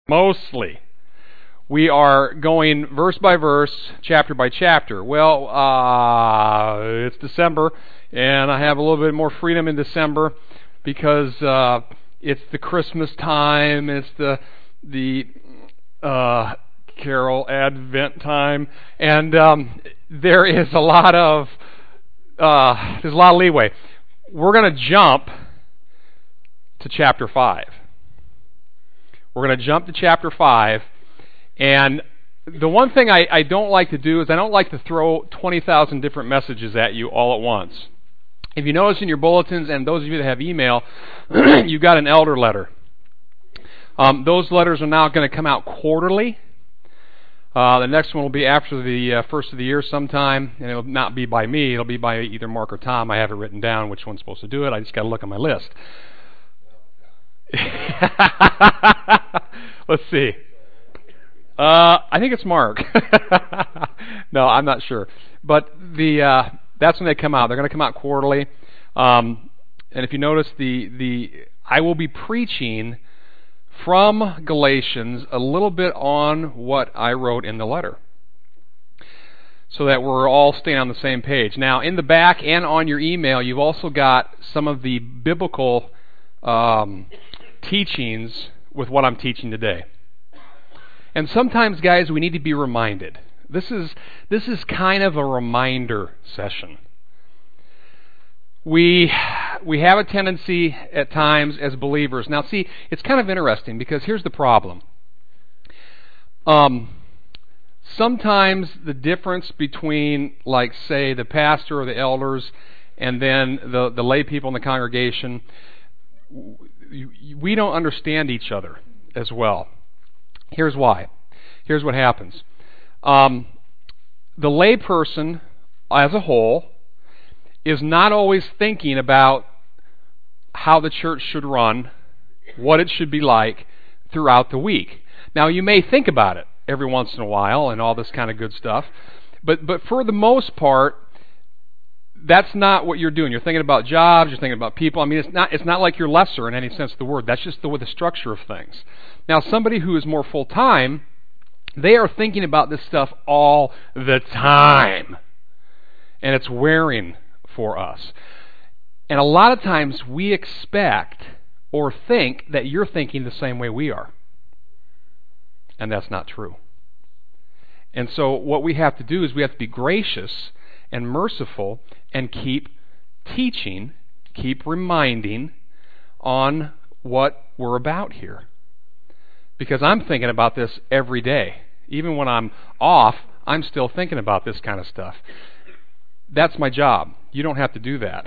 Mostly. We are going verse by verse, chapter by chapter. Well, it's December, and I have a little bit more freedom in December because it's the Christmas time, it's the Carol Advent time, and there is a lot of leeway. We're going to jump to chapter 5. We're going to jump to chapter 5, and the one thing I don't like to do is I don't like to throw 20,000 different messages at you all at once. If you notice in your bulletins, and those of you that have email, you got an elder letter. Those letters are now going to come out quarterly. The next one will be after the first of the year sometime, and it'll not be by me. It'll be by either Mark or Tom. I have it written down which one's supposed to do it. I just got to look at my list. Let's see. I think it's Mark. No, I'm not sure. But that's when they come out. They're going to come out quarterly. And if you notice, I will be preaching from Galatians a little bit on what I wrote in the letter, so that we're all staying on the same page. Now, in the back and on your email, you've also got some of the biblical teachings with what I'm teaching today. And sometimes, guys, we need to be reminded. This is kind of a reminder session. We have a tendency at times as believers. Now, see, it's kind of interesting because here's the problem. Sometimes the difference between, like, say, the pastor or the elders and then the lay people in the congregation, we don't understand each other as well. Here's why. Here's what happens. The lay person as a whole is not always thinking about how the church should run, what it should be like throughout the week. Now, you may think about it every once in a while and all this kind of good stuff, but for the most part, that's not what you're doing. You're thinking about jobs, you're thinking about people. I mean, it's not like you're lesser in any sense of the word. That's just the structure of things. Now, somebody who is more full-time, they are thinking about this stuff all the time, and it's wearing for us. And a lot of times we expect or think that you're thinking the same way we are. And that's not true. And so what we have to do is we have to be gracious and merciful and keep teaching, keep reminding on what we're about here. Because I'm thinking about this every day. Even when I'm off, I'm still thinking about this kind of stuff. That's my job. You don't have to do that.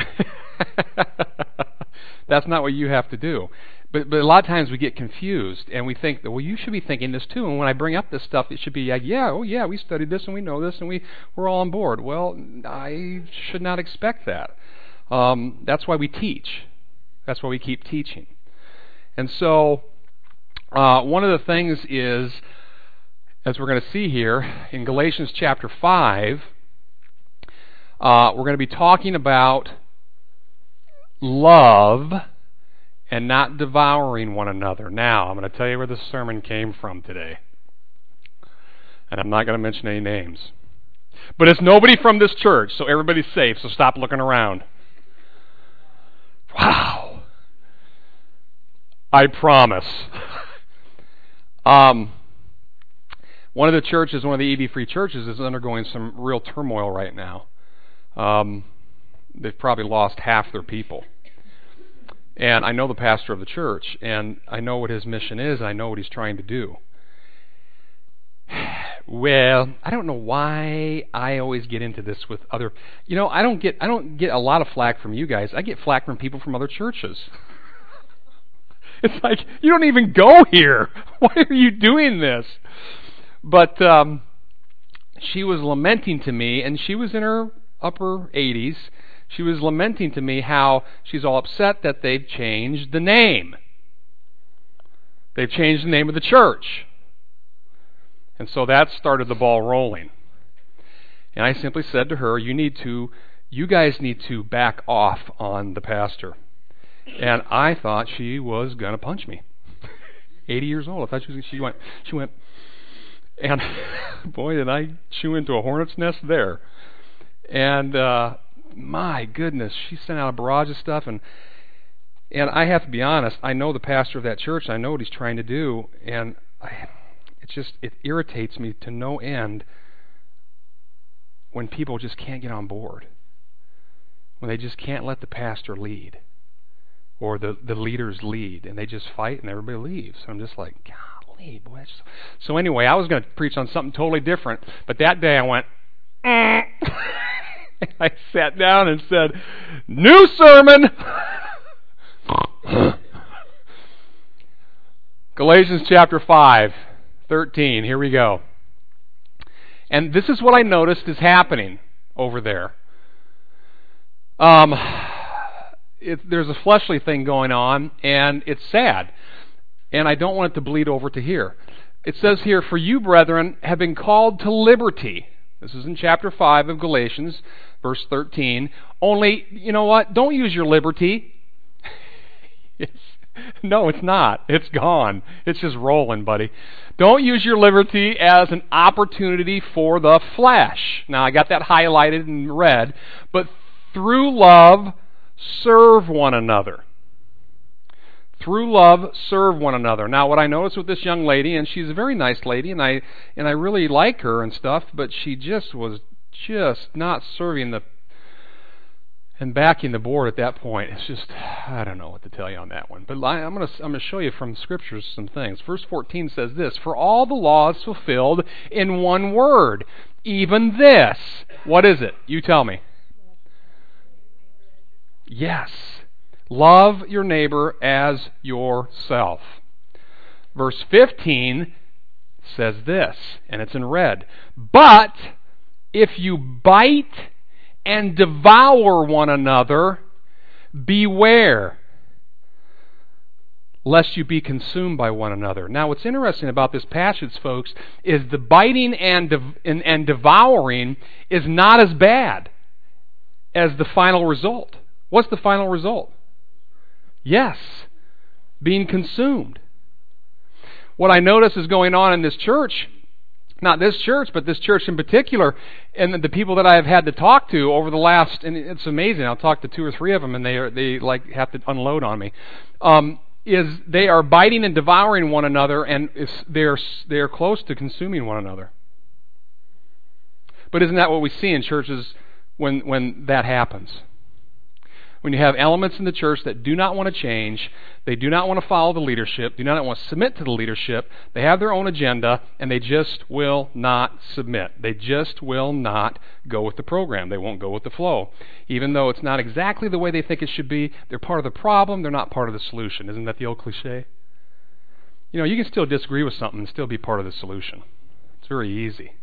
That's not what you have to do. But a lot of times we get confused and we think that, well, you should be thinking this too. And when I bring up this stuff, it should be like, yeah, we studied this and we know this and we're all on board. Well, I should not expect that. That's why we teach. That's why we keep teaching. And so one of the things is, as we're going to see here in Galatians chapter 5, we're going to be talking about love and not devouring one another. Now, I'm going to tell you where this sermon came from today. And I'm not going to mention any names. But it's nobody from this church, so everybody's safe, so stop looking around. Wow. I promise. One of the churches, one of the EV Free churches, is undergoing some real turmoil right now. They've probably lost half their people. And I know the pastor of the church, and I know what his mission is, and I know what he's trying to do. Well, I don't know why I always get into this with other. I don't get a lot of flack from you guys. I get flack from people from other churches. It's like, you don't even go here. Why are you doing this? But she was lamenting to me, and she was in her upper 80s. She was lamenting to me how she's all upset that they've changed the name. They've changed the name of the church. And so that started the ball rolling. And I simply said to her, you guys need to back off on the pastor. And I thought she was going to punch me. 80 years old. I thought she went, and boy, did I chew into a hornet's nest there. And my goodness, she sent out a barrage of stuff, and I have to be honest, I know the pastor of that church, I know what he's trying to do, and it irritates me to no end when people just can't get on board, when they just can't let the pastor lead, or the leaders lead, and they just fight and everybody leaves. I'm just like, golly, boy. So anyway, I was going to preach on something totally different, but that day I went, I sat down and said, new sermon! Galatians chapter 5:13. Here we go. And this is what I noticed is happening over there. There's a fleshly thing going on, and it's sad. And I don't want it to bleed over to here. It says here, for you, brethren, have been called to liberty. This is in chapter 5 of Galatians, verse 13. Only, you know what? Don't use your liberty. No, it's not. It's gone. It's just rolling, buddy. Don't use your liberty as an opportunity for the flesh. Now, I got that highlighted in red. But through love, serve one another. Through love, serve one another. Now, what I noticed with this young lady, and she's a very nice lady, and I really like her and stuff, but she just was not serving and backing the board at that point. It's just, I don't know what to tell you on that one. But I'm going to show you from Scriptures some things. Verse 14 says this, for all the law is fulfilled in one word, even this. What is it? You tell me. Yes. Love your neighbor as yourself. Verse 15 says this, and it's in red. But if you bite and devour one another, beware, lest you be consumed by one another. Now, what's interesting about this passage, folks, is the biting and devouring is not as bad as the final result. What's the final result? Yes, being consumed. What I notice is going on in this church, not this church, but this church in particular, and the people that I have had to talk to over the last, and it's amazing, I'll talk to 2 or 3 of them, and they like have to unload on me, is they are biting and devouring one another, and they are close to consuming one another. But isn't that what we see in churches when that happens? When you have elements in the church that do not want to change, they do not want to follow the leadership, do not want to submit to the leadership, they have their own agenda, and they just will not submit. They just will not go with the program. They won't go with the flow. Even though it's not exactly the way they think it should be, they're part of the problem, they're not part of the solution. Isn't that the old cliche? You know, you can still disagree with something and still be part of the solution. It's very easy.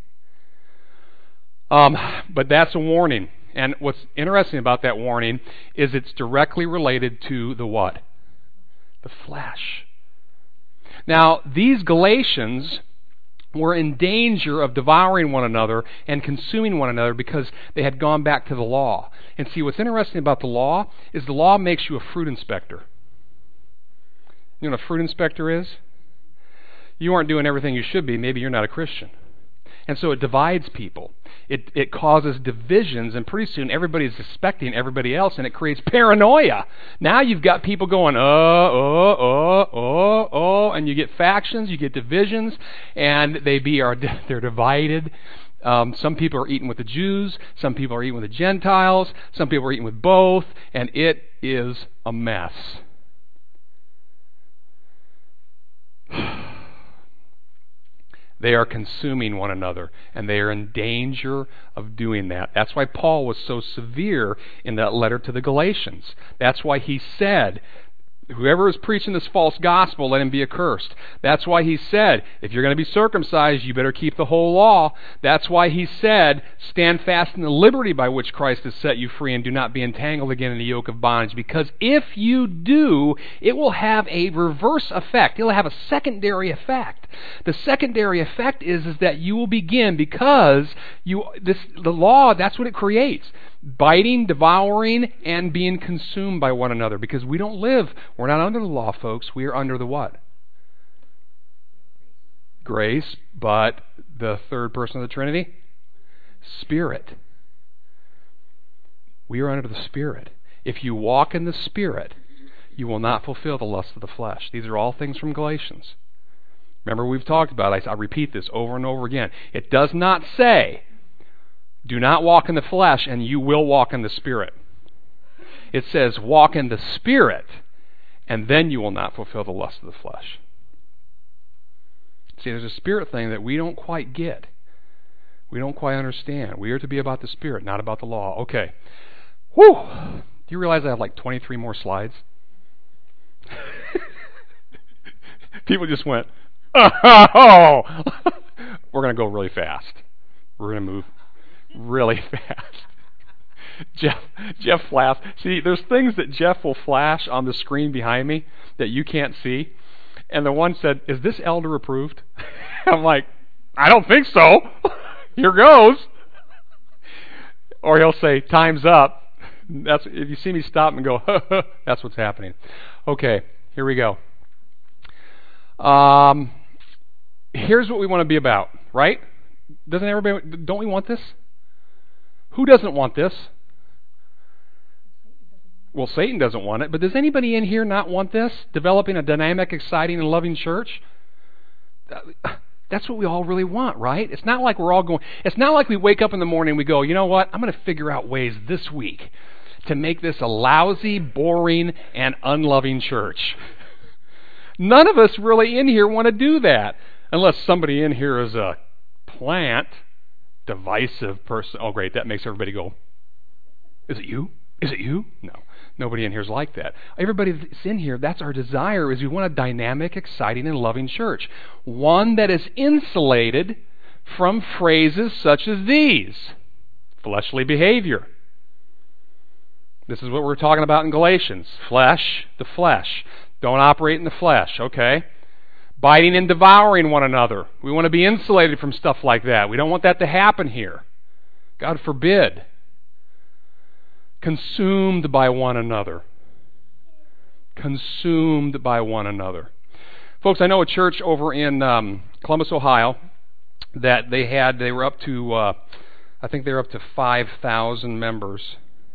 But that's a warning. And what's interesting about that warning is it's directly related to the what? The flesh. Now, these Galatians were in danger of devouring one another and consuming one another because they had gone back to the law. And see, what's interesting about the law is the law makes you a fruit inspector. You know what a fruit inspector is? You aren't doing everything you should be. Maybe you're not a Christian. And so it divides people. It causes divisions, and pretty soon everybody's suspecting everybody else, and it creates paranoia. Now you've got people going, and you get factions, you get divisions, and they're divided. Some people are eating with the Jews, some people are eating with the Gentiles, some people are eating with both, and it is a mess. They are consuming one another, and they are in danger of doing that. That's why Paul was so severe in that letter to the Galatians. That's why he said, whoever is preaching this false gospel, let him be accursed. That's why he said, if you're going to be circumcised, you better keep the whole law. That's why he said, stand fast in the liberty by which Christ has set you free, and do not be entangled again in the yoke of bondage. Because if you do, it will have a reverse effect. It will have a secondary effect. The secondary effect is that you will begin, because the law, that's what it creates. Biting, devouring, and being consumed by one another. Because we're not under the law, folks. We are under the what? grace, but the third person of the Trinity? Spirit. We are under the Spirit. If you walk in the Spirit, you will not fulfill the lust of the flesh. These are all things from Galatians. Remember, we've talked about it. I repeat this over and over again. It does not say, do not walk in the flesh and you will walk in the Spirit. It says, walk in the Spirit and then you will not fulfill the lust of the flesh. See, there's a Spirit thing that we don't quite get. We don't quite understand. We are to be about the Spirit, not about the law. Okay. Whew! Do you realize I have like 23 more slides? People just went, oh! We're going to go really fast. We're going to move really fast. Jeff flashed. See, there's things that Jeff will flash on the screen behind me that you can't see. And the one said, is this elder approved? I'm like, I don't think so. Here goes. Or he'll say, time's up. That's if you see me stop and go, that's what's happening. Okay, here we go. Here's what we want to be about, right? Doesn't everybody? Don't we want this? Who doesn't want this? Well, Satan doesn't want it, but does anybody in here not want this? Developing a dynamic, exciting, and loving church? That's what we all really want, right? It's not like we're all going, it's not like we wake up in the morning and we go, you know what, I'm going to figure out ways this week to make this a lousy, boring, and unloving church. None of us really in here want to do that, unless somebody in here is a plant, divisive person. Oh, great, that makes everybody go, is it you? Is it you? No. Nobody in here is like that. Everybody that's in here, that's our desire, is we want a dynamic, exciting, and loving church. One that is insulated from phrases such as these. Fleshly behavior. This is what we're talking about in Galatians. Flesh, the flesh. Don't operate in the flesh, okay? Biting and devouring one another. We want to be insulated from stuff like that. We don't want that to happen here. God forbid. Consumed by one another. Consumed by one another. Folks, I know a church over in Columbus, Ohio, that they were up to, I think they were up to 5,000 members.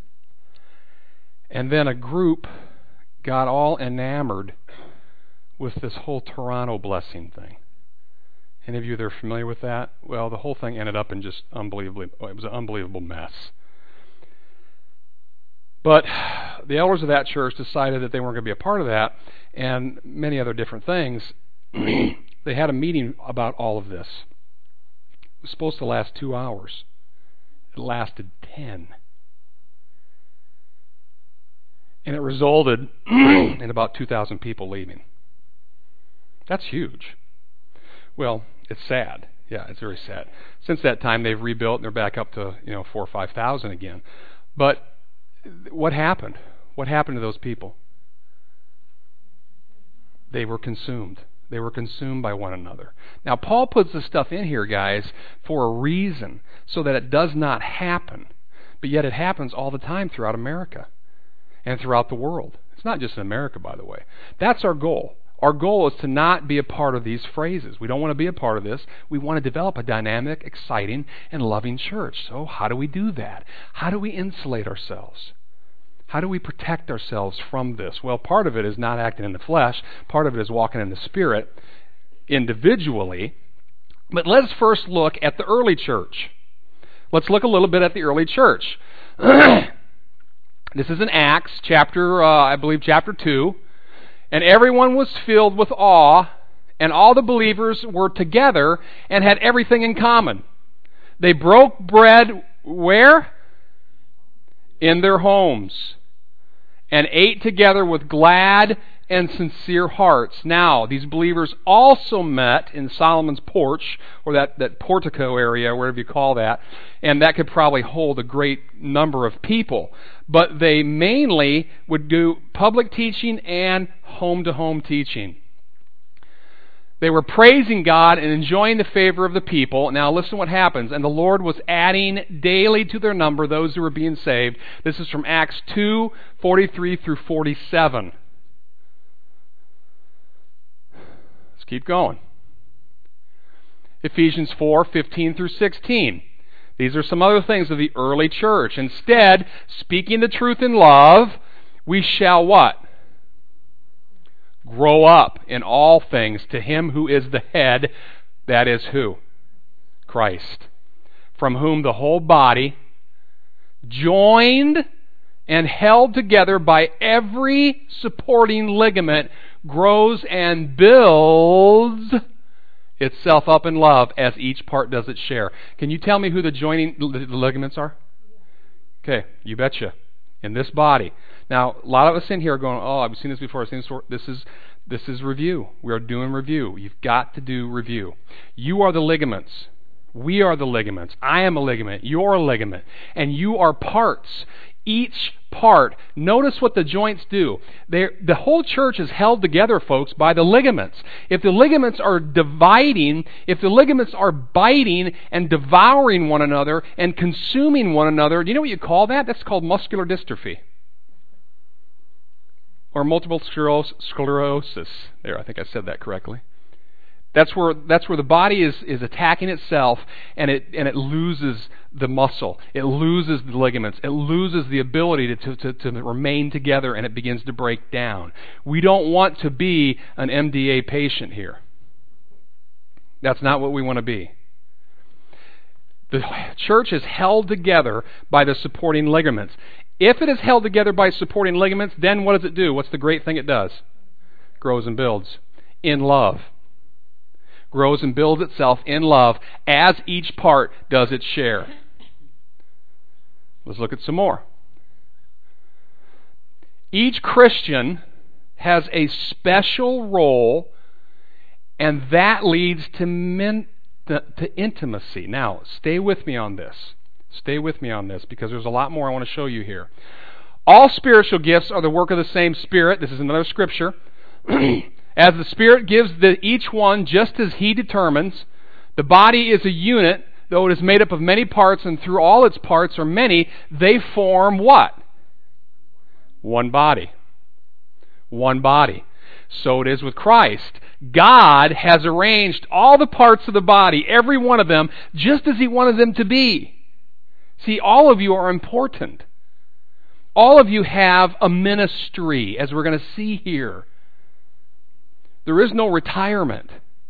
And then a group got all enamored with this whole Toronto blessing thing. Any of you that are familiar with that? Well, the whole thing ended up in just it was an unbelievable mess. But the elders of that church decided that they weren't going to be a part of that, and many other different things. They had a meeting about all of this. It was supposed to last 2 hours. It lasted 10. And it resulted in about 2,000 people leaving. That's huge. Well, it's sad. Yeah, it's very sad. Since that time, they've rebuilt, and they're back up to 4,000 or 5,000 again. But what happened? What happened to those people? They were consumed. They were consumed by one another. Now, Paul puts this stuff in here, guys, for a reason, so that it does not happen. But yet it happens all the time throughout America and throughout the world. It's not just in America, by the way. That's our goal. Our goal is to not be a part of these phrases. We don't want to be a part of this. We want to develop a dynamic, exciting, and loving church. So how do we do that? How do we insulate ourselves? How do we protect ourselves from this? Well, part of it is not acting in the flesh. Part of it is walking in the Spirit individually. But let's first look at the early church. Let's look a little bit at the early church. This is in Acts, I believe chapter 2. And everyone was filled with awe, and all the believers were together and had everything in common. They broke bread where? In their homes, and ate together with glad and sincere hearts. Now, these believers also met in Solomon's porch, or that portico area, whatever you call that, and that could probably hold a great number of people. But they mainly would do public teaching and home-to-home teaching. They were praising God and enjoying the favor of the people. Now listen what happens. And the Lord was adding daily to their number those who were being saved. This is from Acts 2:43 through 47. Let's keep going. Ephesians 4:15 through 16. These are some other things of the early church. Instead, speaking the truth in love, we shall what? Grow up in all things to Him who is the head, that is who? Christ, from whom the whole body, joined and held together by every supporting ligament, grows and builds itself up in love as each part does its share. Can you tell me who the joining ligaments are? Okay, you betcha. In this body. Now, a lot of us in here are going, oh, I've seen this before, I've seen this before. This is review. We are doing review. You've got to do review. You are the ligaments. We are the ligaments. I am a ligament. You're a ligament. And you are parts. Each part. Notice what the joints do. The whole church is held together, folks, by the ligaments. If the ligaments are dividing, if the ligaments are biting and devouring one another and consuming one another, do you know what you call that? That's called muscular dystrophy. Or multiple sclerosis. There, I think I said that correctly. That's where the body is attacking itself, and it loses the muscle, it loses the ligaments, it loses the ability to remain together, and it begins to break down. We don't want to be an MDA patient here. That's not what we want to be. The church is held together by the supporting ligaments. If it is held together by supporting ligaments, then what does it do? What's the great thing it does? Grows and builds in love. Grows and builds itself in love as each part does its share. Let's look at some more. Each Christian has a special role, and that leads to intimacy. Now, stay with me on this. Stay with me on this, because there's a lot more I want to show you here. All spiritual gifts are the work of the same Spirit. This is another scripture. As the Spirit gives each one just as He determines, the body is a unit, though it is made up of many parts, and through all its parts, or many, they form what? One body. One body. So it is with Christ. God has arranged all the parts of the body, every one of them, just as He wanted them to be. See, all of you are important. All of you have a ministry, as we're going to see here. There is no retirement.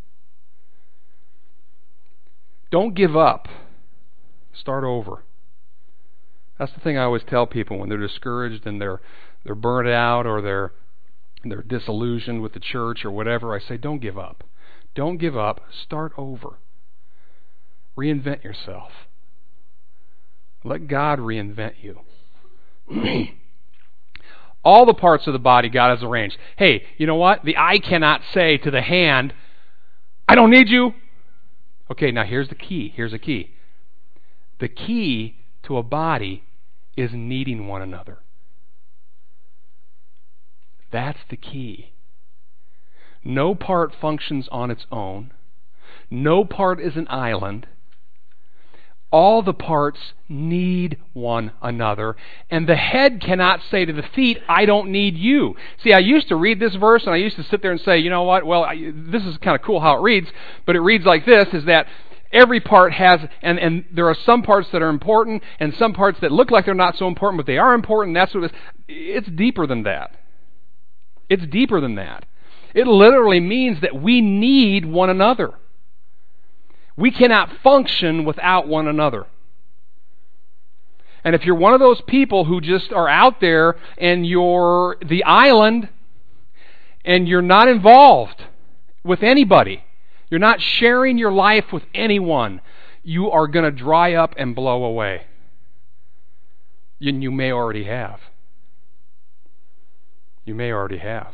Don't give up. Start over. That's the thing I always tell people when they're discouraged and they're burnt out, or they're disillusioned with the church or whatever. I say, don't give up. Don't give up. Start over. Reinvent yourself. Let God reinvent you. All the parts of the body God has arranged. Hey, you know what? The eye cannot say to the hand, I don't need you. Okay, now here's the key. Here's the key. The key to a body is needing one another. That's the key. No part functions on its own. No part is an island. All the parts need one another. And the head cannot say to the feet, I don't need you. See, I used to read this verse, and I used to sit there and say, you know what, well, this is kind of cool how it reads, but it reads like this, is that every part has, and there are some parts that are important, and some parts that look like they're not so important, but they are important. That's what it is. It's deeper than that. It's deeper than that. It literally means that we need one another. We cannot function without one another. And if you're one of those people who just are out there and you're the island and you're not involved with anybody, you're not sharing your life with anyone, you are going to dry up and blow away. And you may already have. You may already have.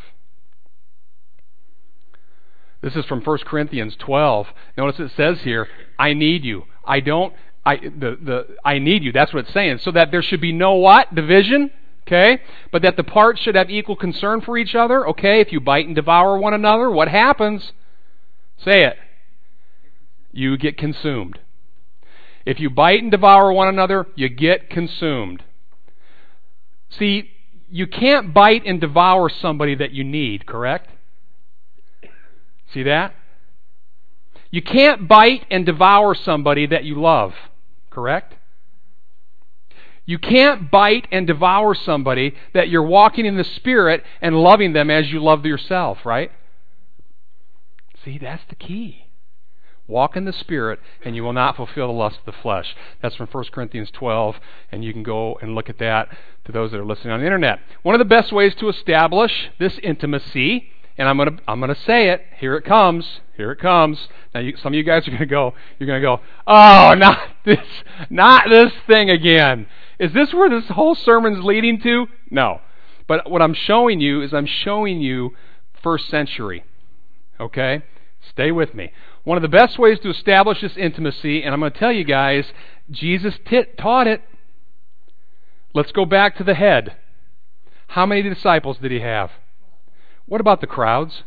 This is from 1 Corinthians 12. Notice it says here, I need you. I need you. That's what it's saying. So that there should be no what? Division. Okay? But that the parts should have equal concern for each other. Okay? If you bite and devour one another, what happens? Say it. You get consumed. If you bite and devour one another, you get consumed. See, you can't bite and devour somebody that you need, correct? See that? You can't bite and devour somebody that you love, correct? You can't bite and devour somebody that you're walking in the Spirit and loving them as you love yourself, right? See, that's the key. Walk in the Spirit, and you will not fulfill the lust of the flesh. That's from 1 Corinthians 12, and you can go and look at that to those that are listening on the internet. One of the best ways to establish this intimacy, and I'm gonna say it. Here it comes. Here it comes. Now, some of you guys are gonna go. You're gonna go. Oh, not this thing again. Is this where this whole sermon's leading to? No. But what I'm showing you is first century. Okay? Stay with me. One of the best ways to establish this intimacy, and I'm going to tell you guys, Jesus taught it. Let's go back to the head. How many disciples did he have? What about the crowds?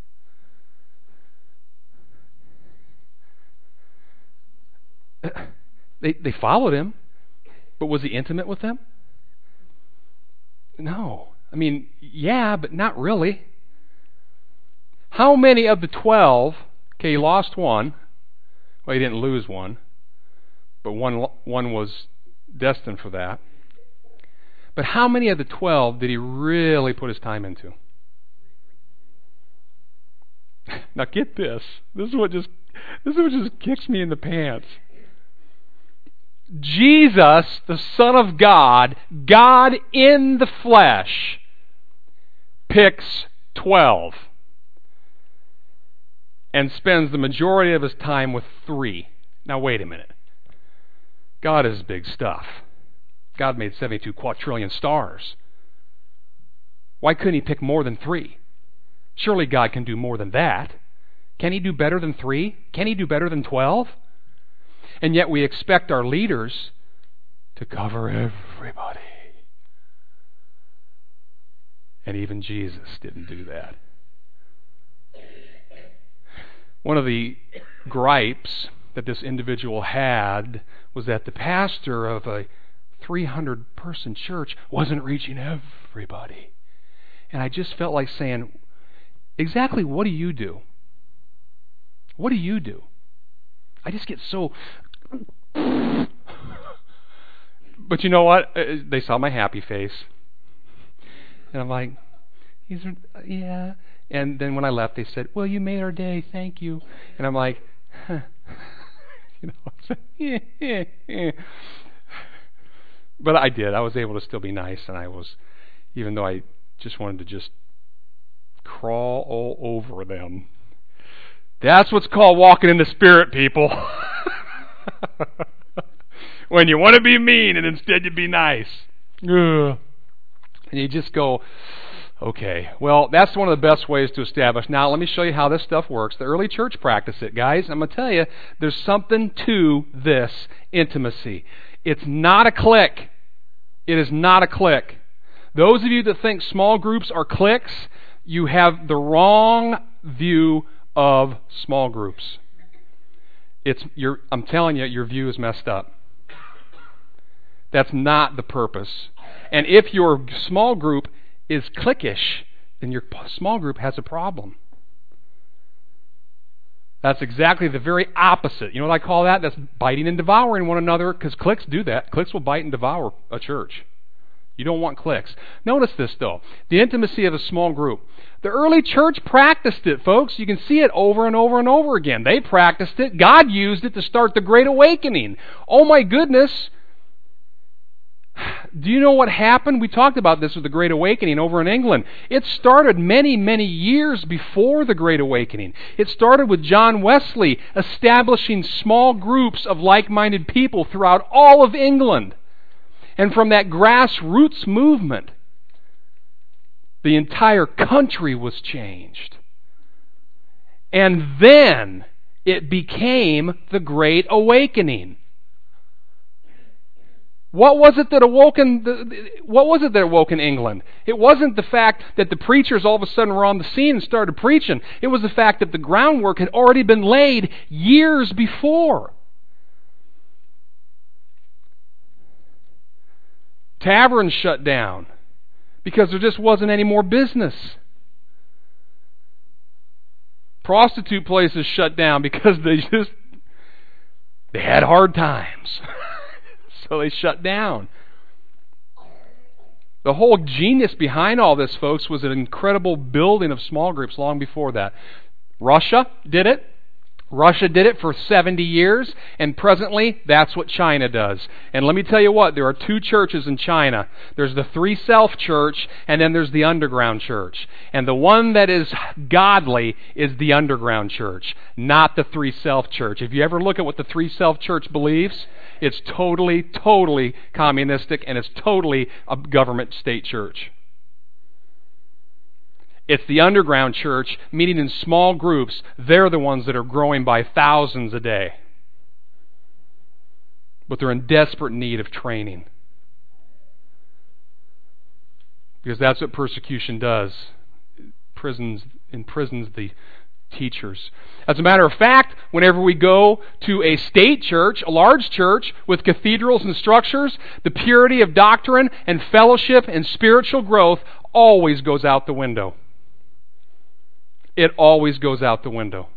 They followed him, but was he intimate with them? No. I mean, yeah, but not really. How many of the 12, okay, he lost one. Well, he didn't lose one, but one was destined for that. But how many of the 12 did he really put his time into? Now get this. This is what just kicks me in the pants. Jesus, the Son of God, God in the flesh, picks 12 and spends the majority of his time with 3. Now wait a minute. God is big stuff. God made 72 quadrillion stars. Why couldn't he pick more than 3? Surely God can do more than that. Can he do better than 3? Can he do better than 12? And yet we expect our leaders to cover everybody. And even Jesus didn't do that. One of the gripes that this individual had was that the pastor of a 300-person church wasn't reaching everybody. And I just felt like saying, exactly what do you do? What do you do? I just get so... But you know what? They saw my happy face. And I'm like, yeah. And then when I left, they said, well, you made our day. Thank you. And I'm like, huh. But I did. I was able to still be nice. And I was, even though I just wanted to just crawl all over them. That's what's called walking in the Spirit, people. When you want to be mean and instead you be nice. Ugh. And you just go, okay. Well, that's one of the best ways to establish. Now, let me show you how this stuff works. The early church practiced it, guys. I'm going to tell you, there's something to this intimacy. It's not a clique. It is not a clique. Those of you that think small groups are cliques, you have the wrong view of small groups. I'm telling you, your view is messed up. That's not the purpose. And if your small group is cliquish, then your small group has a problem. That's exactly the very opposite. You know what I call that? That's biting and devouring one another, because cliques do that. Cliques will bite and devour a church. You don't want cliques. Notice this, though. The intimacy of a small group. The early church practiced it, folks. You can see it over and over and over again. They practiced it. God used it to start the Great Awakening. Oh my goodness. Do you know what happened? We talked about this with the Great Awakening over in England. It started many, many years before the Great Awakening. It started with John Wesley establishing small groups of like-minded people throughout all of England. And from that grassroots movement, the entire country was changed. And then it became the Great Awakening. What was it that awoke in England? It wasn't the fact that the preachers all of a sudden were on the scene and started preaching. It was the fact that the groundwork had already been laid years before. Taverns shut down because there just wasn't any more business. Prostitute places shut down because they had hard times. So they shut down. The whole genius behind all this, folks, was an incredible building of small groups long before that. Russia did it. Russia did it for 70 years, and presently that's what China does. And let me tell you what, there are two churches in China. There's the Three Self Church, and then there's the Underground Church. And the one that is godly is the Underground Church, not the Three Self Church. If you ever look at what the Three Self Church believes, it's totally, totally communistic, and it's totally a government state church. It's the Underground Church meeting in small groups. They're the ones that are growing by thousands a day. But they're in desperate need of training. Because that's what persecution does. Imprisons the teachers. As a matter of fact, whenever we go to a state church, a large church with cathedrals and structures, the purity of doctrine and fellowship and spiritual growth always goes out the window. It always goes out the window.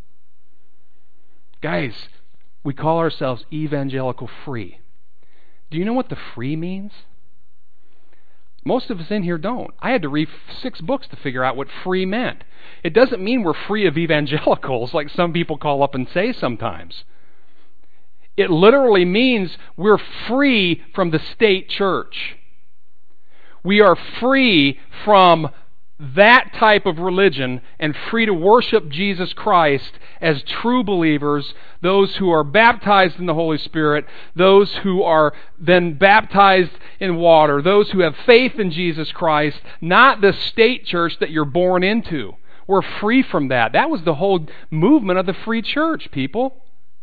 Guys, we call ourselves evangelical free. Do you know what the free means? Most of us in here don't. I had to read 6 books to figure out what free meant. It doesn't mean we're free of evangelicals like some people call up and say sometimes. It literally means we're free from the state church. We are free from that type of religion and free to worship Jesus Christ as true believers, those who are baptized in the Holy Spirit, those who are then baptized in water, those who have faith in Jesus Christ, not the state church that you're born into. We're free from that. That was the whole movement of the free church, people.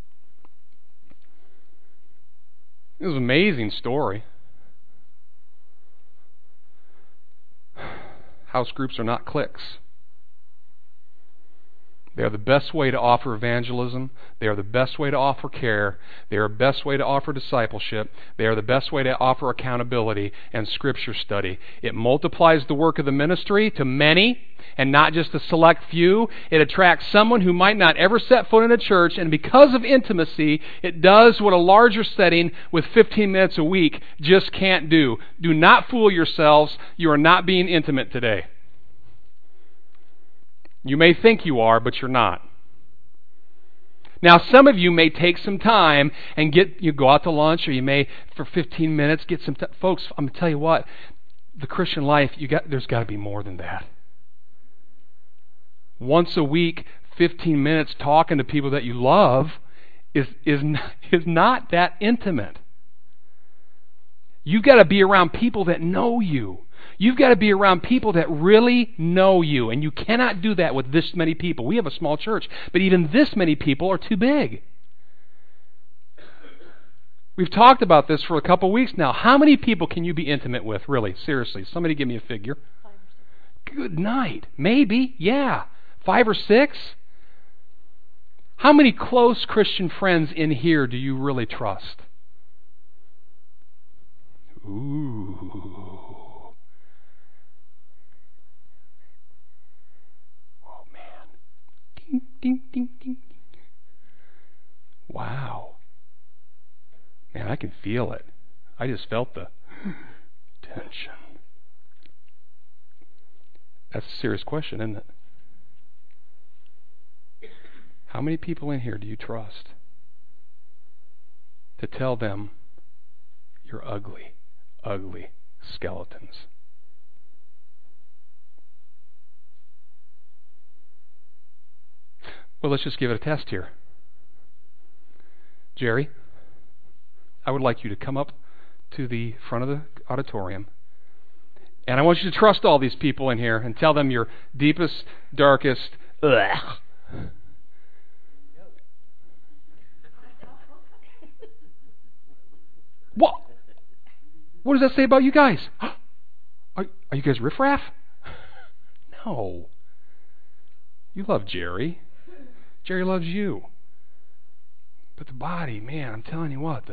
It was an amazing story. House groups are not cliques. They are the best way to offer evangelism. They are the best way to offer care. They are the best way to offer discipleship. They are the best way to offer accountability and scripture study. It multiplies the work of the ministry to many and not just a select few. It attracts someone who might not ever set foot in a church, and because of intimacy, it does what a larger setting with 15 minutes a week just can't do. Do not fool yourselves. You are not being intimate today. You may think you are, but you're not. Now, some of you may take some time and you go out to lunch, or you may, for 15 minutes, get some... Folks, I'm going to tell you what, the Christian life, there's got to be more than that. Once a week, 15 minutes talking to people that you love is not that intimate. You've got to be around people that know you. You've got to be around people that really know you, and you cannot do that with this many people. We have a small church, but even this many people are too big. We've talked about this for a couple weeks now. How many people can you be intimate with, really? Seriously, somebody give me a figure. 5 or 6. Good night. Maybe, yeah. 5 or 6? How many close Christian friends in here do you really trust? Ooh. Oh, man. Ding, ding, ding, ding. Wow. Man, I can feel it. I just felt the tension. That's a serious question, isn't it? How many people in here do you trust to tell them you're ugly, ugly skeletons? Well, let's just give it a test here. Jerry, I would like you to come up to the front of the auditorium, and I want you to trust all these people in here and tell them your deepest, darkest, ugh. What? What does that say about you guys? Are you guys riffraff? No. You love Jerry. Jerry loves you. But the body, man, I'm telling you what,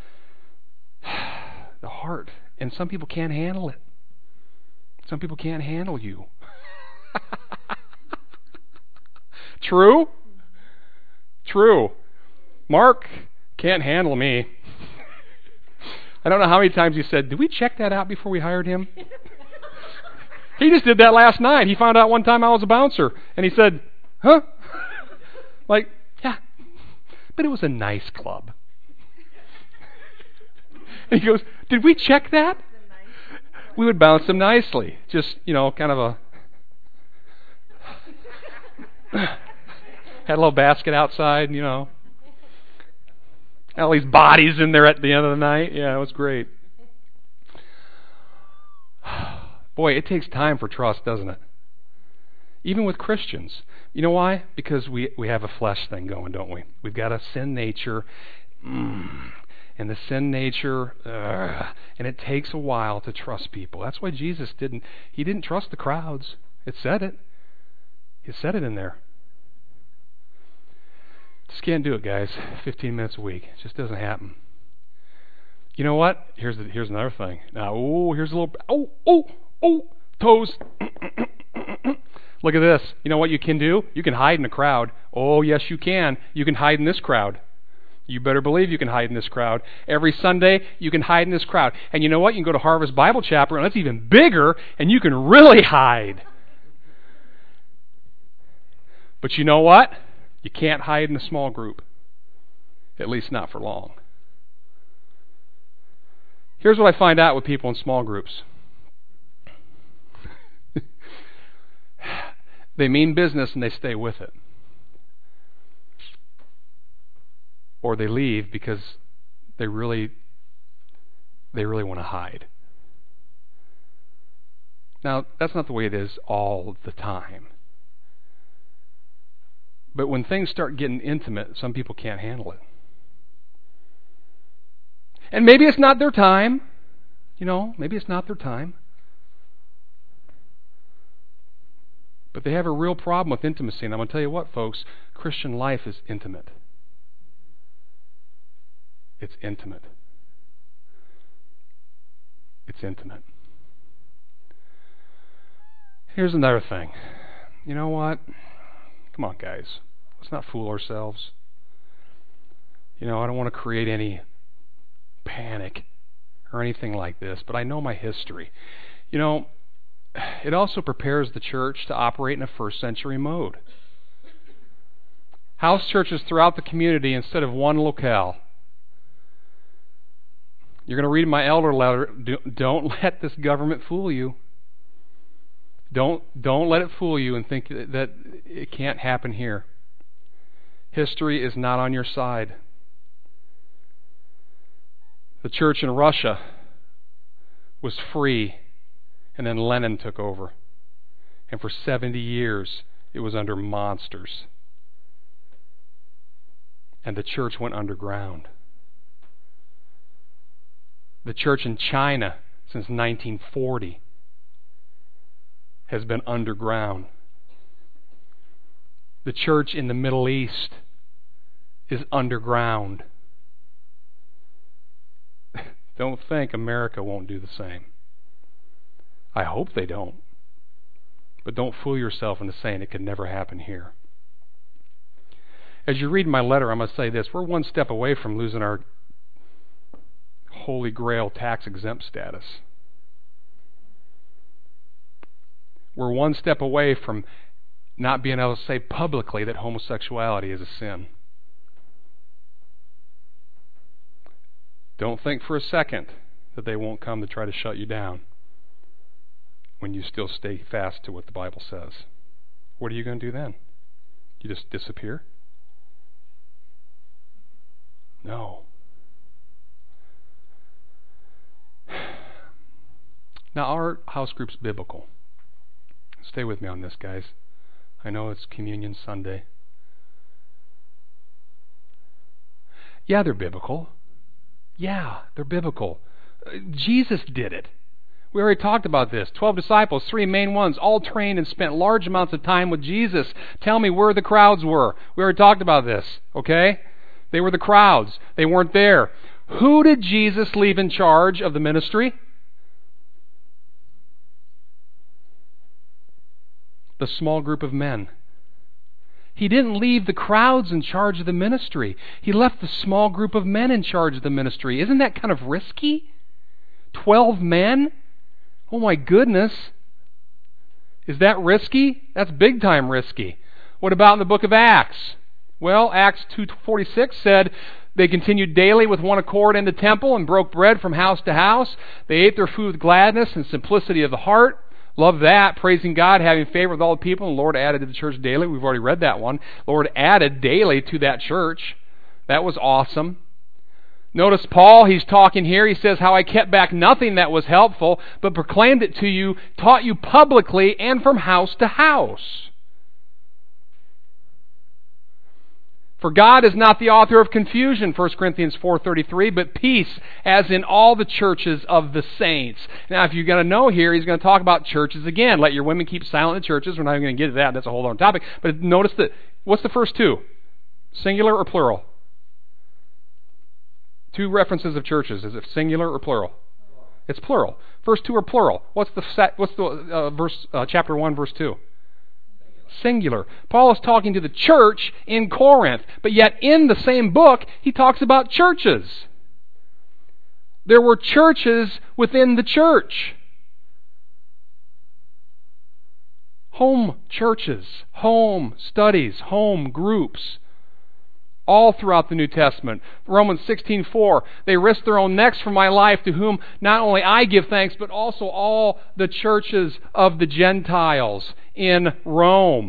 the heart, and some people can't handle it. Some people can't handle you. True? True. Mark can't handle me. I don't know how many times he said, did we check that out before we hired him? He just did that last night. He found out one time I was a bouncer. And he said, huh? Like, yeah. But it was a nice club. And he goes, did we check that? We would bounce them nicely. Just, kind of a... Had a little basket outside, Had all these bodies in there at the end of the night. Yeah, it was great. Boy, it takes time for trust, doesn't it? Even with Christians. You know why? Because we have a flesh thing going, don't we? We've got a sin nature. And the sin nature, and it takes a while to trust people. That's why Jesus didn't trust the crowds. It said it. He said it in there. Just can't do it, guys. 15 minutes a week. It just doesn't happen. You know what? Here's another thing. Now, here's a little... toes. Look at this. You know what you can do? You can hide in a crowd. Oh, yes, you can. You can hide in this crowd. You better believe you can hide in this crowd. Every Sunday, you can hide in this crowd. And you know what? You can go to Harvest Bible Chapel, and that's even bigger, and you can really hide. But you know what? You can't hide in a small group. At least not for long. Here's what I find out with people in small groups. They mean business and they stay with it. Or they leave because they really want to hide. Now, that's not the way it is all the time. But when things start getting intimate, some people can't handle it. And maybe it's not their time. Maybe it's not their time. But they have a real problem with intimacy. And I'm going to tell you what, folks, Christian life is intimate. It's intimate. It's intimate. Here's another thing. You know what? Come on, guys. Let's not fool ourselves. I don't want to create any panic or anything like this, but I know my history. It also prepares the church to operate in a first century mode. House churches throughout the community instead of one locale. You're going to read my elder letter. Don't let this government fool you. Don't let it fool you and think that it can't happen here. History is not on your side. The church in Russia was free, and then Lenin took over. And for 70 years, it was under monsters. And the church went underground. The church in China, since 1940, has been underground. The church in the Middle East is underground. Don't think America won't do the same. I hope they don't. But don't fool yourself into saying it could never happen here. As you read my letter, I'm going to say this. We're one step away from losing our Holy Grail tax-exempt status. We're one step away from not being able to say publicly that homosexuality is a sin. Don't think for a second that they won't come to try to shut you down when you still stay fast to what the Bible says. What are you going to do then? You just disappear? No. Now, our house group's biblical. Stay with me on this, guys. I know it's Communion Sunday. Yeah, they're biblical. Yeah, they're biblical. Jesus did it. We already talked about this. 12 disciples, 3 main ones, all trained and spent large amounts of time with Jesus. Tell me where the crowds were. We already talked about this, okay? They were the crowds. They weren't there. Who did Jesus leave in charge of the ministry? The small group of men. He didn't leave the crowds in charge of the ministry. He left the small group of men in charge of the ministry. Isn't that kind of risky? 12 men? Oh my goodness. Is that risky? That's big time risky. What about in the book of Acts? Well, Acts 2:46 said they continued daily with one accord in the temple and broke bread from house to house. They ate their food with gladness and simplicity of the heart. Love that, praising God, having favor with all the people, and the Lord added to the church daily. We've already read that one. The Lord added daily to that church. That was awesome. Notice Paul, he's talking here. He says, how I kept back nothing that was helpful, but proclaimed it to you, taught you publicly and from house to house. For God is not the author of confusion, 1 Corinthians 4:33, but peace, as in all the churches of the saints. Now, if you're going to know here, he's going to talk about churches again. Let your women keep silent in churches. We're not even going to get to that. That's a whole other topic. But notice that, what's the first two? Singular or plural? Two references of churches. Is it singular or plural? It's plural. First two are plural. What's the verse? Chapter 1, verse 2? Singular. Paul is talking to the church in Corinth, but yet in the same book, he talks about churches. There were churches within the church. Home churches, home studies, home groups, all throughout the New Testament. Romans 16:4, they risk their own necks for my life, to whom not only I give thanks, but also all the churches of the Gentiles in Rome.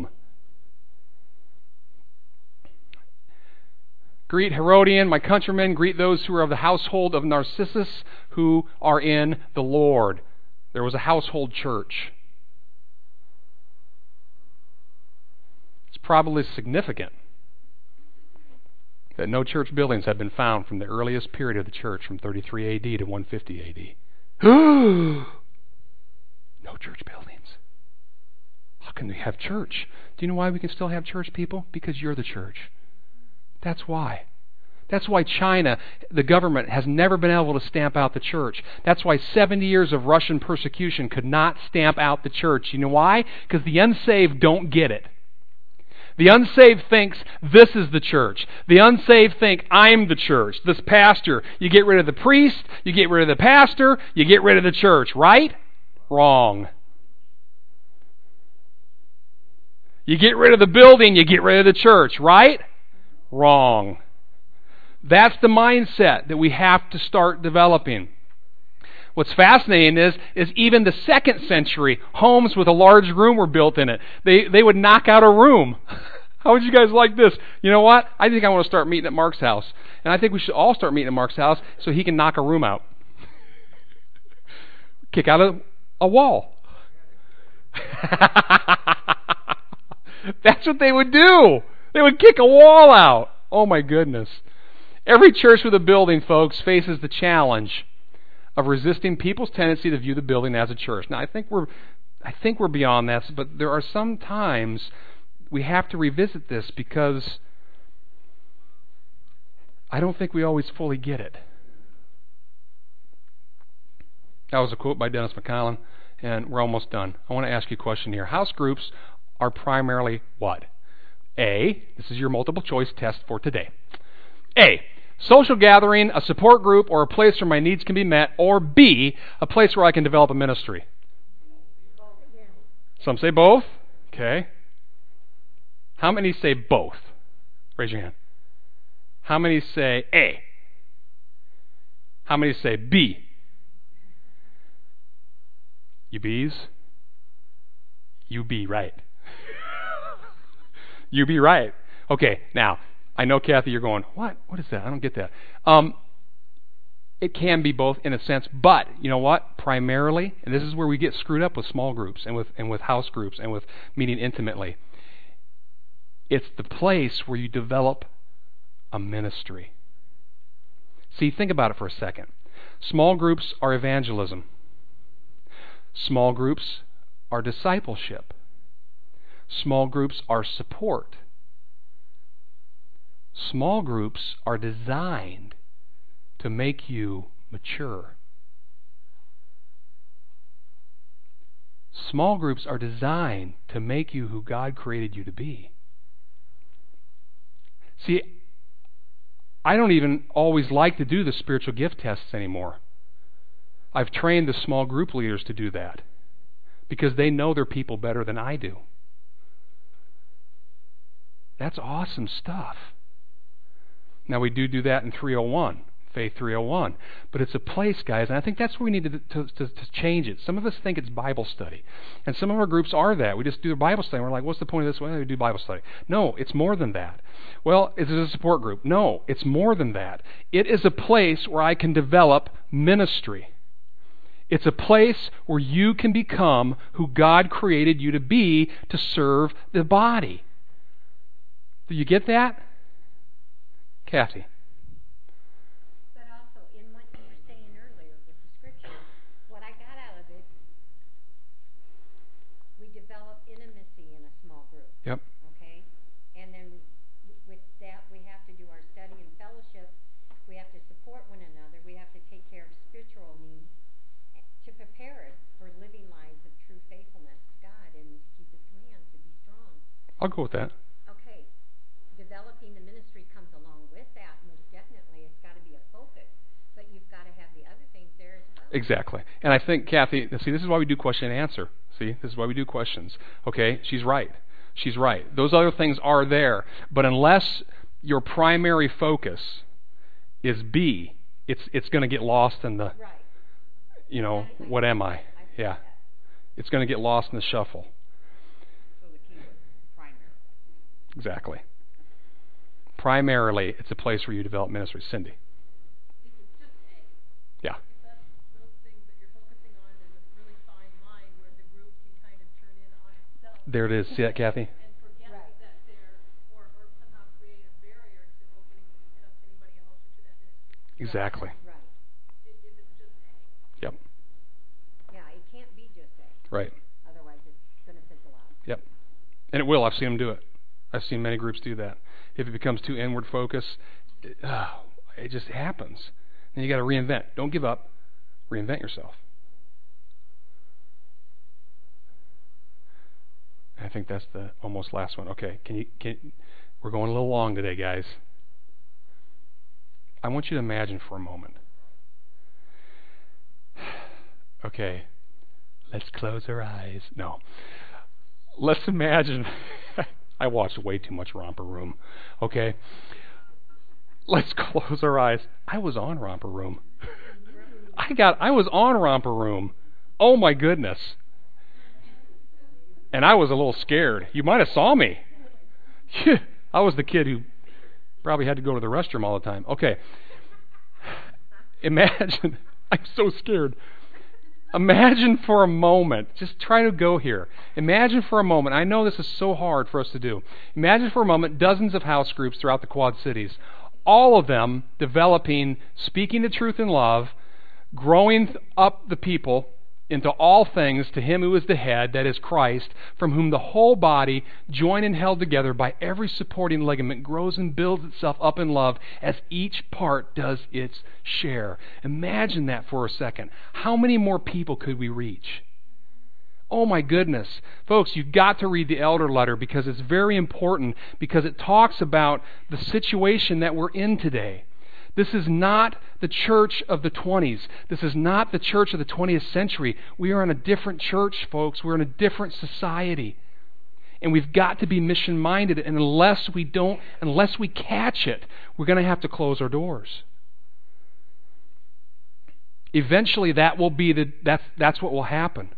Greet Herodian, my countrymen. Greet those who are of the household of Narcissus, who are in the Lord. There was a household church. It's probably significant that no church buildings have been found from the earliest period of the church, from 33 A.D. to 150 A.D. No church buildings. How can we have church? Do you know why we can still have church, people? Because you're the church. That's why. That's why China, the government, has never been able to stamp out the church. That's why 70 years of Russian persecution could not stamp out the church. You know why? Because the unsaved don't get it. The unsaved thinks this is the church. The unsaved think I'm the church, this pastor. You get rid of the priest, you get rid of the pastor, you get rid of the church, right? Wrong. You get rid of the building, you get rid of the church, right? Wrong. That's the mindset that we have to start developing. What's fascinating is even the 2nd century, homes with a large room were built in it. They would knock out a room. How would you guys like this? You know what? I think I want to start meeting at Mark's house. And I think we should all start meeting at Mark's house so he can knock a room out. Kick out a wall. That's what they would do. They would kick a wall out. Oh my goodness. Every church with a building, folks, faces the challenge of resisting people's tendency to view the building as a church. Now, I think we're beyond that, but there are some times we have to revisit this because I don't think we always fully get it. That was a quote by Dennis McCollum, and we're almost done. I want to ask you a question here. House groups are primarily what? A, this is your multiple choice test for today. A, social gathering, a support group, or a place where my needs can be met, or B, a place where I can develop a ministry. Some say both. Okay. How many say both? Raise your hand. How many say A? How many say B? You B's? You be right. You be right. Okay, now, I know, Kathy, you're going, what? What is that? I don't get that. It can be both in a sense, but you know what? Primarily, and this is where we get screwed up with small groups and with house groups and with meeting intimately. It's the place where you develop a ministry. See, think about it for a second. Small groups are evangelism. Small groups are discipleship. Small groups are support. Small groups are designed to make you mature. Small groups are designed to make you who God created you to be. See, I don't even always like to do the spiritual gift tests anymore. I've trained the small group leaders to do that because they know their people better than I do. That's awesome stuff. Now, we do that in 301, Faith 301. But it's a place, guys, and I think that's where we need to change it. Some of us think it's Bible study. And some of our groups are that. We just do a Bible study, and we're like, what's the point of this? Well, we do Bible study. No, it's more than that. Well, is it a support group? No, it's more than that. It is a place where I can develop ministry. It's a place where you can become who God created you to be to serve the body. Do you get that? Kathy. But also, in what you were saying earlier with the scripture, what I got out of it, we develop intimacy in a small group. Yep. Okay? And then with that, we have to do our study and fellowship. We have to support one another. We have to take care of spiritual needs to prepare us for living lives of true faithfulness to God and to keep His commands, to be strong. I'll go with that. Okay. Developing the ministry comes along with that. Most definitely, it's got to be a focus. But you've got to have the other things there as well. Exactly. And I think, Kathy, see, this is why we do question and answer. See, this is why we do questions. Okay? She's right. She's right. Those other things are there. But unless your primary focus is B, it's going to get lost in the, Right. you know, what am I? Yeah. It's going to get lost in the shuffle. So the key was primary. Exactly. Primarily, it's a place where you develop ministry. Cindy. If it's just A, Yeah. if that's those things that you're focusing on, there's a really fine line where the group can kind of turn in on itself There it is. See that, Kathy? and forget Right. that they're, or somehow create a barrier to opening anybody else into that ministry. Exactly. Right. If it's just A. Yep. Yeah, it can't be just that. Right. Otherwise, it's going to fizzle out. Yep. And it will. I've seen them do it. I've seen many groups do that. If it becomes too inward focus, it just happens. Then you got to reinvent. Don't give up. Reinvent yourself. I think that's the almost last one. Okay, we're going a little long today, guys. I want you to imagine for a moment. Okay, let's close our eyes. No. Let's imagine. I watched way too much Romper Room. Okay? Let's close our eyes. I was on Romper Room. I was on Romper Room. Oh my goodness. And I was a little scared. You might have saw me. I was the kid who probably had to go to the restroom all the time. Okay. Imagine. I'm so scared. Imagine for a moment, just try to go here. Imagine for a moment, I know this is so hard for us to do. Imagine for a moment dozens of house groups throughout the Quad Cities, all of them developing, speaking the truth in love, growing up the people into all things to Him who is the head, that is Christ, from whom the whole body, joined and held together by every supporting ligament, grows and builds itself up in love as each part does its share. Imagine that for a second. How many more people could we reach? Oh my goodness. Folks, you've got to read the Elder Letter because it's very important, because it talks about the situation that we're in today. This is not the church of the 20s. This is not the church of the 20th century. We are in a different church, folks. We're in a different society. And we've got to be mission-minded. And unless we catch it, we're going to have to close our doors. Eventually, that's what will happen.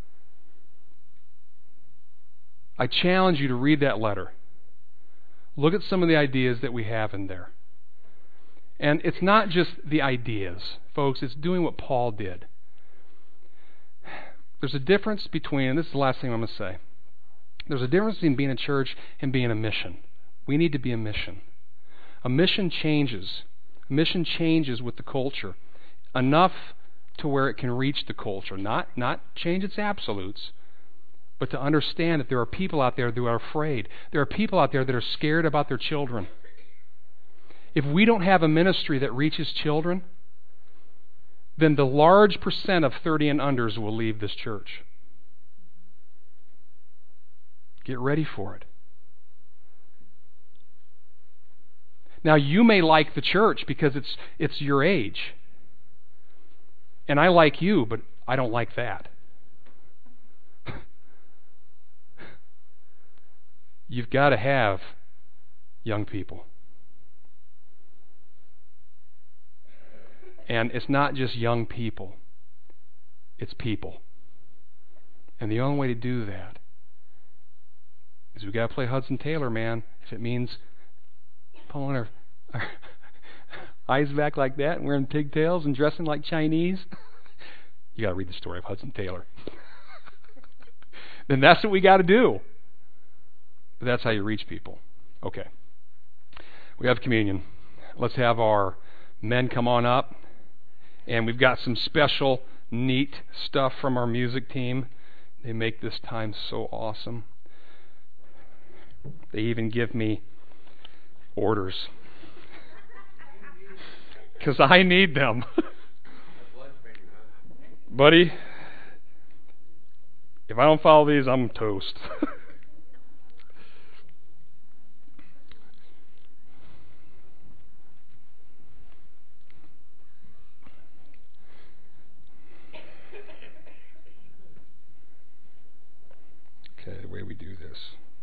I challenge you to read that letter. Look at some of the ideas that we have in there. And it's not just the ideas, folks, it's doing what Paul did. There's a difference between, and this is the last thing I'm going to say, there's a difference between being a church and being a mission. We need to be a mission. A mission changes. A mission changes with the culture enough to where it can reach the culture, not change its absolutes, but to understand that there are people out there who are afraid. There are people out there that are scared about their children. If we don't have a ministry that reaches children, then the large percent of 30 and unders will leave this church. Get ready for it. Now, you may like the church because it's your age. And I like you, but I don't like that. You've got to have young people. And it's not just young people. It's people. And the only way to do that is we've got to play Hudson Taylor, man. If it means pulling our eyes back like that and wearing pigtails and dressing like Chinese, you got to read the story of Hudson Taylor. Then that's what we got to do. But that's how you reach people. Okay. We have communion. Let's have our men come on up. And we've got some special, neat stuff from our music team. They make this time so awesome. They even give me orders. Because I need them. Buddy, if I don't follow these, I'm toast. Okay, the way we do this.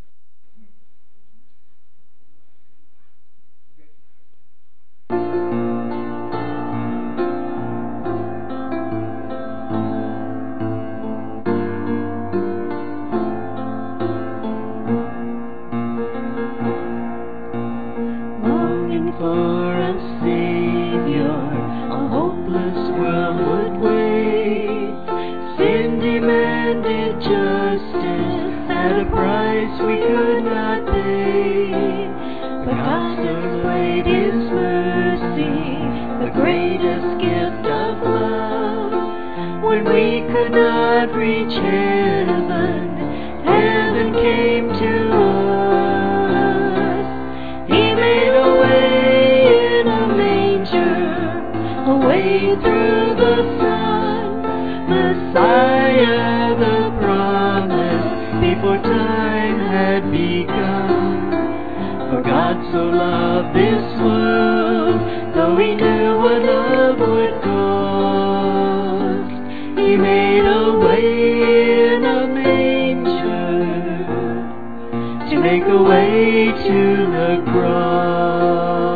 Longing for a Savior, a hopeless world would wait. Sin demanded justice at a price we could not pay. But God displayed His mercy, the greatest gift of love. When we could not reach heaven, heaven came to us. He made a way in a manger, a way through the sun. Messiah, the promise, before time had begun. For God so loved this world, though He knew what love would cost. He made a way in a manger, to make a way to the cross.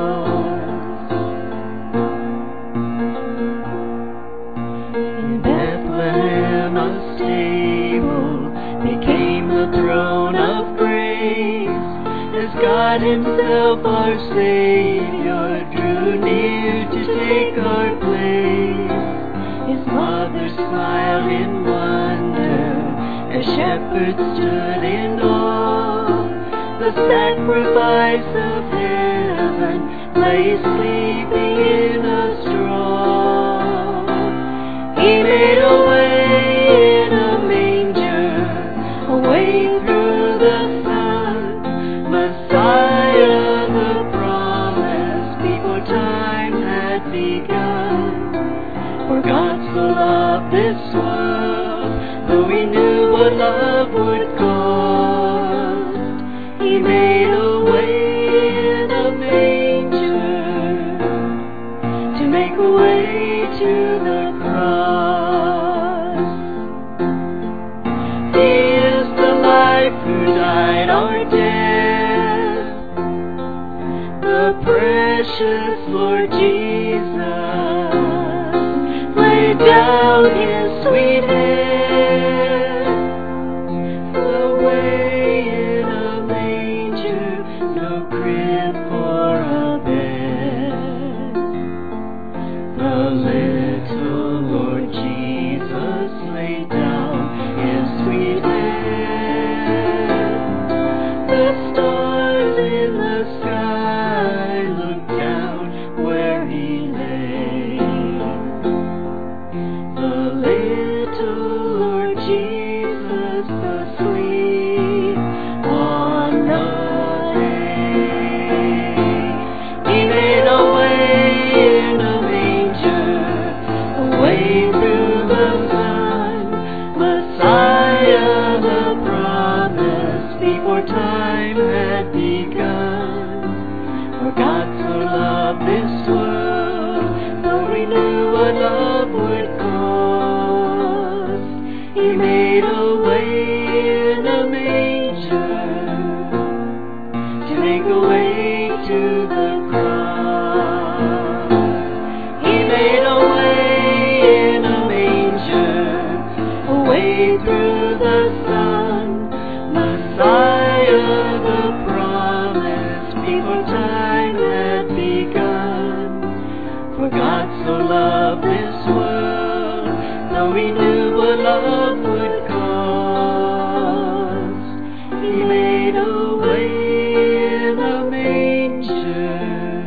In Bethlehem a stable became the throne of grace, as God Himself our Savior drew near to take our place. His mother smiled in wonder as shepherds stood in awe. The sacrifice of heaven lay sleeping in a straw. He made a way in a manger, a way through the sun. Messiah, the promise, before time had begun. For God so loved this world, though He knew what love would cost. He made a way in a manger, to make a way to the cross. He is the life who died our death, the precious Lord Jesus laid down His sweet head away in a manger, no crib for a bed. The little Lord Jesus laid down His sweet head. The stars in the sky looked down where He lay. The He made a way in a manger to make a way to the cross. He made a way in a manger, a way through the sun, Messiah the promised before time had begun. For God so loved this world, though He knew what love would cost, He made a way in a manger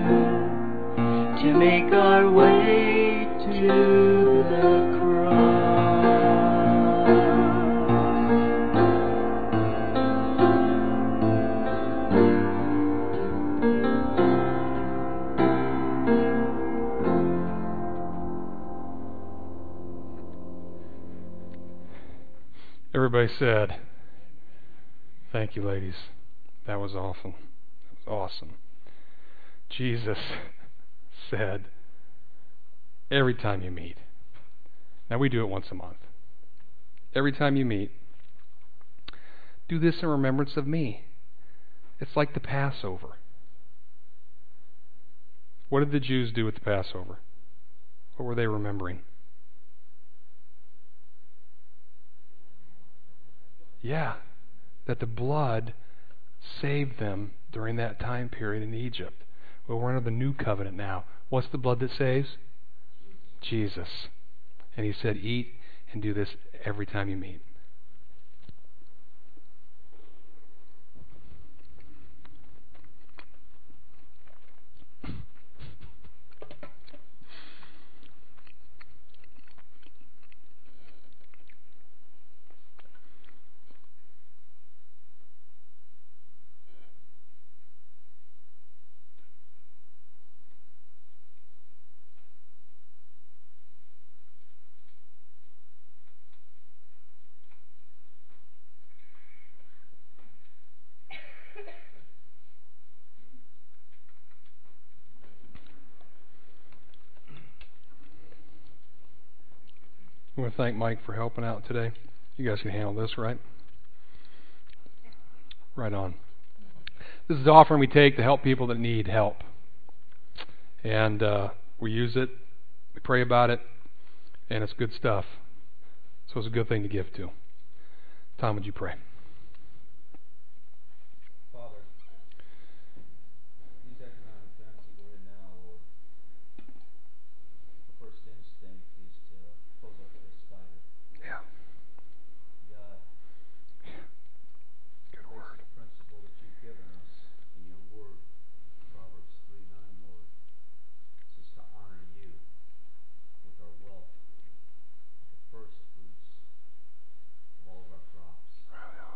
to make our way to the cross. Everybody said, thank you, ladies. That was awesome. That was awesome. Jesus said, every time you meet. Now we do it once a month. Every time you meet, do this in remembrance of me. It's like the Passover. What did the Jews do with the Passover? What were they remembering? Yeah, that the blood saved them during that time period in Egypt. Well, we're under the new covenant now. What's the blood that saves? Jesus. And He said, eat and do this every time you meet. I want to thank Mike for helping out today. You guys can handle this, right? Right on. This is the offering we take to help people that need help. And we use it, we pray about it, and it's good stuff. So it's a good thing to give to. Tom, would you pray? Father, these economic times that we're in now, Lord, the first instinct is to close our fist tighter. Yeah. God, Good word. basic principle that you've given us in your word, Proverbs 3:9, Lord, is to honor you with our wealth, the first fruits of all of our crops. Right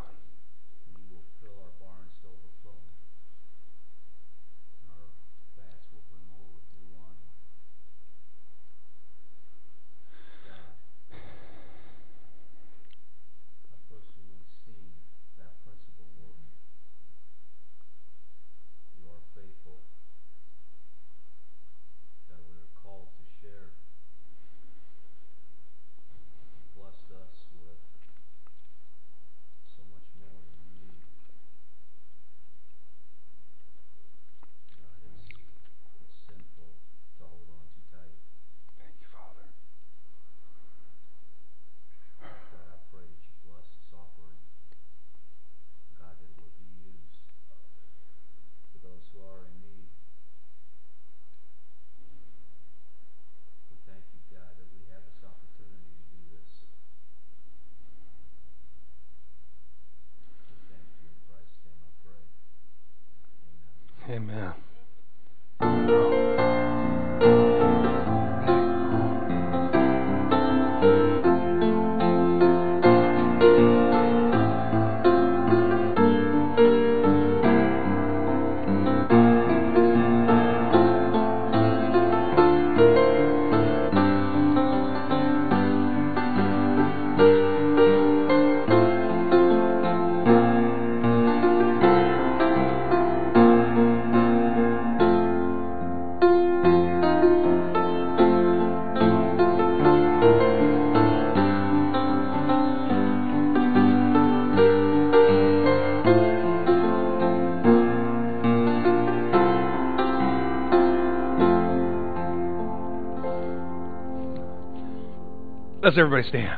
Let's everybody stand.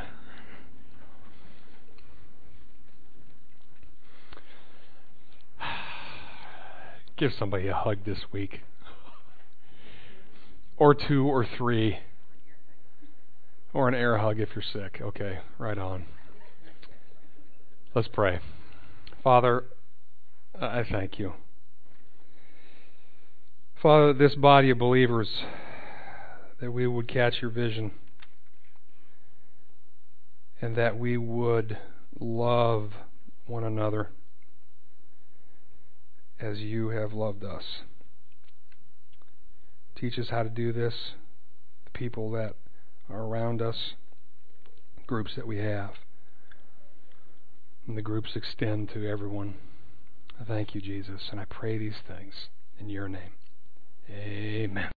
Give somebody a hug this week. Or 2 or 3. Or an air hug if you're sick. Okay, right on. Let's pray. Father, I thank you. Father, this body of believers, that we would catch your vision and that we would love one another as you have loved us. Teach us how to do this, the people that are around us, groups that we have, and the groups extend to everyone. I thank you, Jesus, and I pray these things in your name. Amen.